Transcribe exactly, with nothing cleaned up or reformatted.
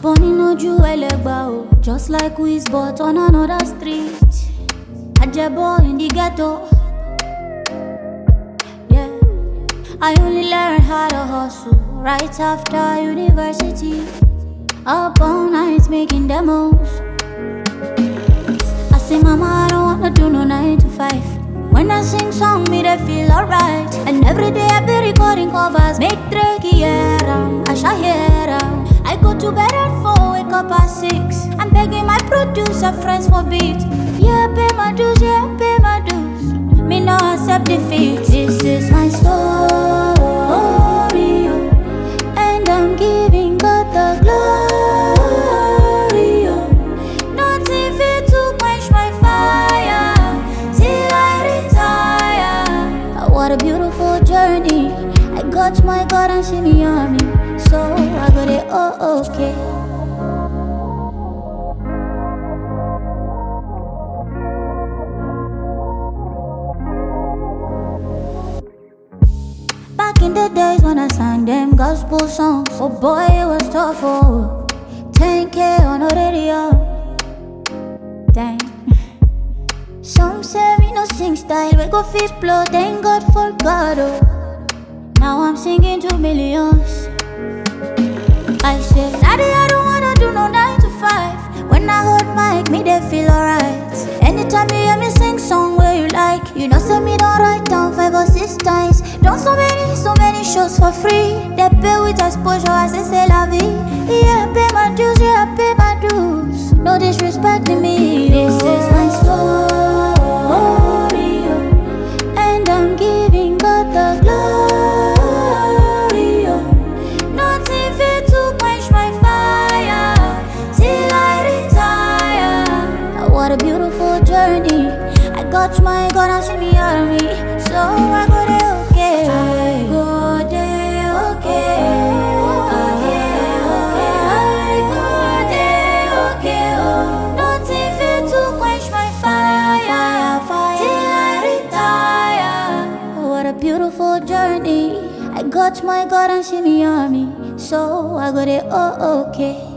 Bunny no jewel, just like Wiz, but on another street. Ajabo in the ghetto. Yeah, I only learned how to hustle right after university. Up all night making demos. I say, Mama, I don't wanna do no nine to five. When I sing song, me they feel alright. And every day I be recording covers. Make Drake hear 'em, I shall hear 'em. I go to bed at four, wake up at six. I'm begging my producer friends for beat. Yeah, pay my dues, yeah, pay my dues. Me no accept defeat. This is my story, and I'm giving God the glory. Nothing fit to quench my fire till I retire. What a beautiful journey. I got my God and see me on me, so I got it all okay. Back in the days when I sang them gospel songs, oh boy, it was tough, oh. ten K on the radio, dang. Some say me no sing style, we go fist blow, thank God for God, oh. Now I'm singing to millions. I say, Daddy, I don't wanna do no nine to five. When I hold mic, me they feel alright. Anytime you hear me sing song where you like, you know say me don't write down five or six times. Done so many, so many shows for free. They pay with exposure, I say c'est la vie. Yeah, pay my dues, yeah, pay my dues. No disrespect to me. This is my story, and I'm giving God the glory. Nothing fit to quench my fire till I retire. What a beautiful journey. I got my God and see me on me, so I got it okay. I got it okay. Okay, okay. I got it okay. Oh. Nothing fit to quench my fire till I retire. What a beautiful journey. I got my God and see me on me, so I got it all okay.